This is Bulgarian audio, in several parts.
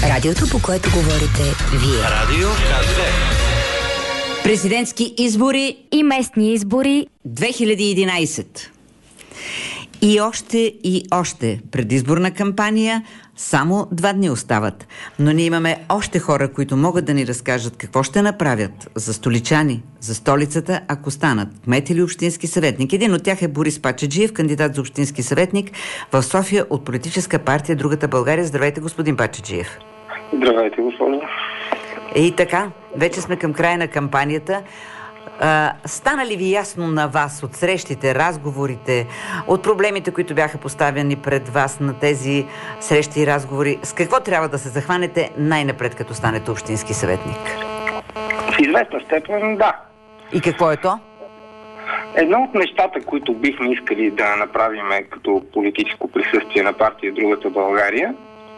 Радиото, по което говорите вие. Радио КД. Президентски избори и местни избори 2011. И още предизборна кампания, само 2 дни остават. Но ние имаме още хора, които могат да ни разкажат какво ще направят за столичани, за столицата, ако станат кмет или общински съветник. Един от тях е Борис Пачеджиев, кандидат за общински съветник в София от политическа партия Другата България. Здравейте, господин Пачеджиев. Здравейте, господин. И така, вече сме към края на кампанията. Стана ли ви ясно на вас от срещите, разговорите, от проблемите, които бяха поставени пред вас на тези срещи и разговори, с какво трябва да се захванете най-напред, като станете общински съветник? В известна степен, да. И какво е то? Едно от нещата, които бихме искали да направим като политическо присъствие на партия Другата България,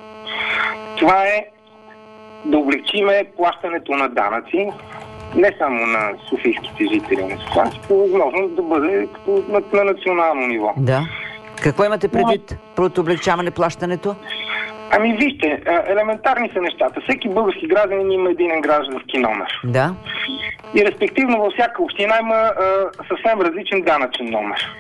това е да облегчиме плащането на данъци, не само на софийските жители на София, по възможност да бъде на национално ниво. Да. Какво имате предвид под облегчаване плащането? Ами вижте, елементарни са нещата. Всеки български гражданин има единен граждански номер. Да. И респективно във всяка община има съвсем различен данъчен номер.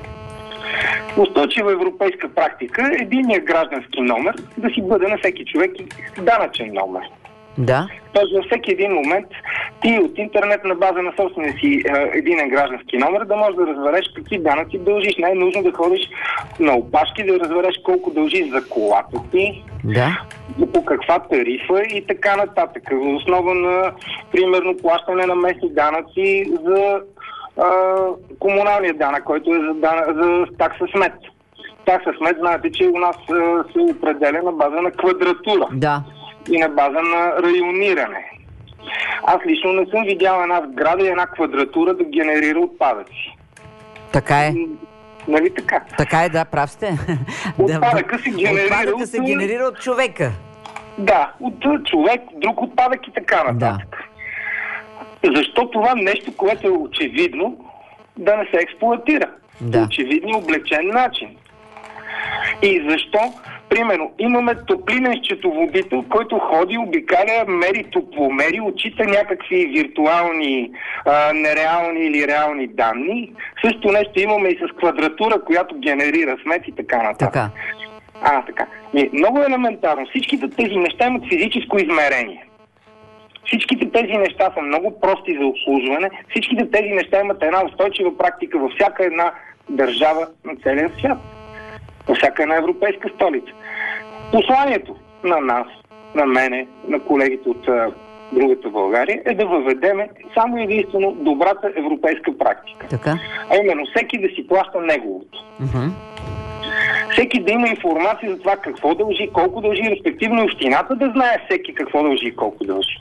Устойчива европейска практика е единният граждански номер да си бъде на всеки човек данъчен номер. Да. Тоест във всеки един момент ти от интернет на база на собствения си единен граждански номер да можеш да разбереш какви данъци дължиш. Не е нужно да ходиш на опашки, да разбереш колко дължиш за колата ти, да, по каква тарифа и така нататък. В основа на, примерно, плащане на местни данъци за комуналния данък, който е за такса смет. Такса смет, знаете, че у нас се определя на база на квадратура. Да. И на база на райониране. Аз лично не съм видял една сграда и една квадратура да генерира отпадъци. Така е. Нали така? Така е, да, прав сте. Отпадъка се генерира от човека. Да, от човек, друг отпадък и така нататък. Да. Защо това нещо, което е очевидно, да не се експлоатира? Да. Очевидно облегчен начин. И защо? Примерно, имаме топлинен счетоводител, който ходи, обикаля, мери топломери, отчита някакви виртуални, нереални или реални данни. Също нещо имаме и с квадратура, която генерира смет и така нататък. Така. Много елементарно. Всичките тези неща имат физическо измерение. Всичките тези неща са много прости за обслужване. Всичките тези неща имат една устойчива практика във всяка една държава на целия свят. Във всяка една европейска столица. Посланието на нас, на мене, на колегите от Другата България е да въведеме само единствено добрата европейска практика. Така. А именно всеки да си плаща неговото. Всеки да има информация за това какво дължи, колко дължи, респективно общината да знае всеки какво дължи и колко дължи.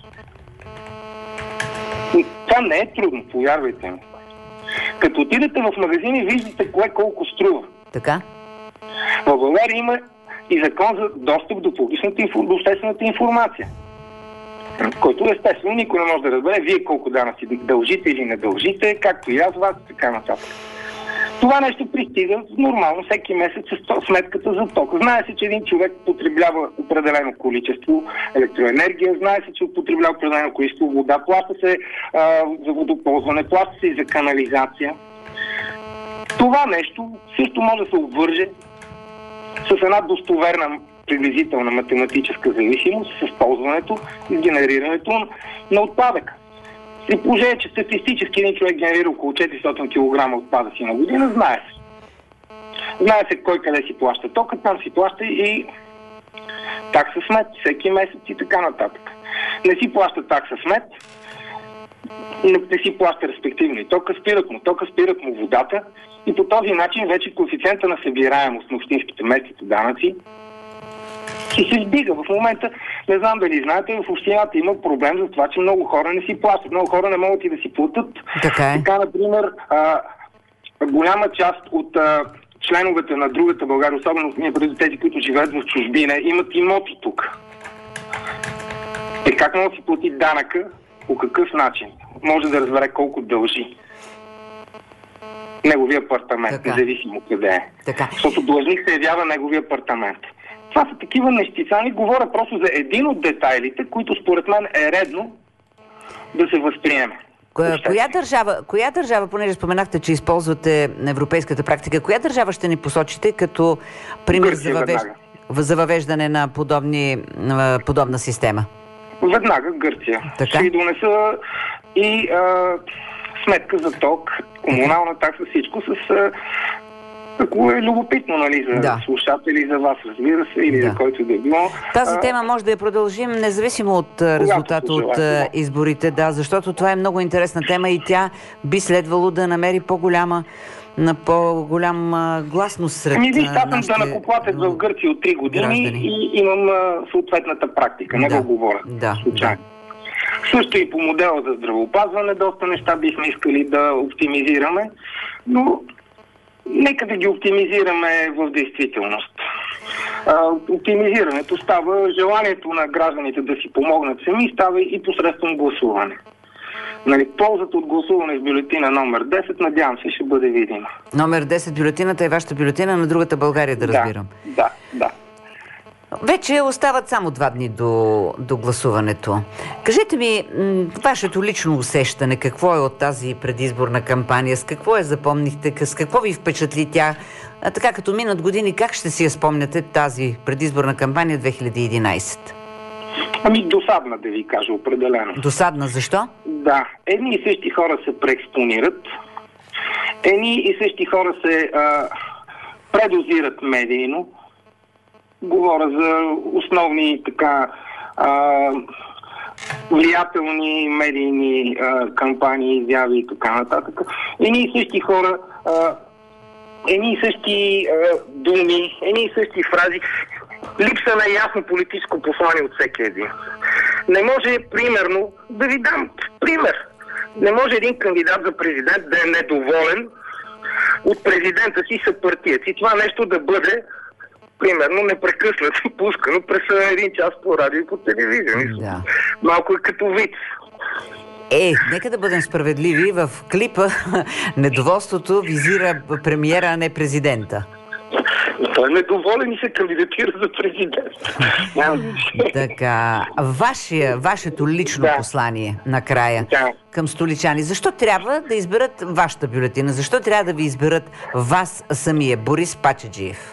Това не е трудно, повярвайте ми. Като отидете в магазини, виждате кое колко струва. Така. В България има и закон за достъп до до обществената информация, който естествено никой не може да разбере вие колко данъци дължите или не дължите, както и аз вас, така нататък. Това нещо пристига нормално всеки месец с сметката за ток. Знае се, че един човек потреблява определено количество електроенергия, знае се, че потреблява определено количество вода, плаща се за водоползване, плаща се и за канализация. Това нещо също може да се обвърже с една достоверна приблизителна математическа зависимост с ползването и генерирането на отпадък. При положение, че статистически един човек генерира около 400 кг отпадъци на година, знае се. Знае се кой къде си плаща тока, там си плаща и такса смет всеки месец и така нататък. Не си плаща такса смет, не си плаща респективно и тока, спират му водата и по този начин вече коефициента на събираемост на общинските местните данъци се издига. В момента, не знам дали знаете, в общината има проблем за това, че много хора не си плащат. Много хора не могат и да си платят. Така, например, голяма част от членовете на Другата България, особено преди тези, които живеят в чужбина, имат имоти тук. Как може да си плати данъка? По какъв начин? Може да разбере колко дължи неговия апартамент, независимо къде е. Така. Защото длъжник се явява неговия апартамент. Това са такива нещица. Не говоря просто за един от детайлите, които според мен е редно да се възприеме. Коя държава, понеже споменахте, че използвате европейската практика, коя държава ще ни посочите като пример за въвеждане на подобна система? Веднага Гърция. Така? Ще й донеса и сметка за ток, комунална такса, всичко с... Ако е любопитно, нали, за слушатели, за вас, разбира се, или за който да е било. Тази тема може да я продължим, независимо от резултата от изборите, защото това е много интересна тема и тя би следвало да намери по-голям гласност сред нашите граждани. Аз съм данъкоплатец в Гърция от 3 години и имам съответната практика, не го говоря. Случайно. Също и по модела за здравеопазване, доста неща бихме искали да оптимизираме, но нека да ги оптимизираме в действителност. Оптимизирането става, желанието на гражданите да си помогнат сами става и посредством гласуване. Нали, ползата от гласуване с бюлетина номер 10, надявам се, ще бъде видима. Номер 10 бюлетината е вашата бюлетина на другата България, да разбирам. Да. Вече остават само 2 дни до гласуването. Кажете ми, вашето лично усещане, какво е от тази предизборна кампания, с какво я запомнихте, с какво ви впечатли тя? Така като минат години, как ще си я спомняте тази предизборна кампания 2011? Досадна, да ви кажа, определено. Досадна, защо? Да, едни и същи хора се преекспонират, едни и същи хора се предозират медийно. Говоря за основни влиятелни медийни кампании, изяви и така нататък. Едни и същи хора, едни и същи думи, едни и същи фрази. Липса на ясно политическо послание от всеки един. Не може, примерно, да ви дам пример. Не може един кандидат за президент да е недоволен от президента си съпартиец. И това нещо да бъде примерно непрекъснато пускано през един час по радио и по телевизия. Да. Малко е като виц. Нека да бъдем справедливи. В клипа недоволството визира премиера, а не президента. Той е недоволен и се кандидатира за президент. Така, вашето лично послание накрая към столичани. Защо трябва да изберат вашата бюлетина? Защо трябва да ви изберат вас самия, Борис Пачеджиев?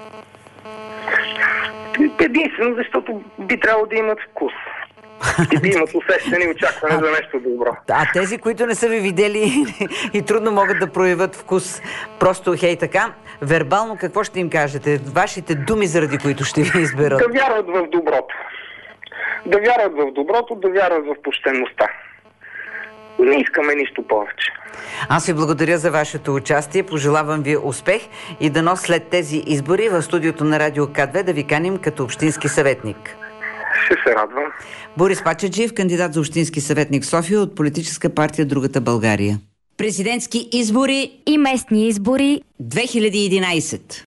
Единствено, защото би трябвало да имат вкус. И да имат усещане и очакване за нещо добро. А тези, които не са ви видели и трудно могат да проявят вкус, просто така, вербално какво ще им кажете? Вашите думи, заради които ще ви изберат? Да вярват в доброто. Да вярват в доброто, да вярват в почтеността. Не искаме нищо повече. Аз ви благодаря за вашето участие, пожелавам ви успех и дано след тези избори в студиото на Радио К2 да ви каним като общински съветник. Ще се радвам. Борис Пачеджиев, кандидат за общински съветник в София от политическа партия Другата България. Президентски избори и местни избори 2011.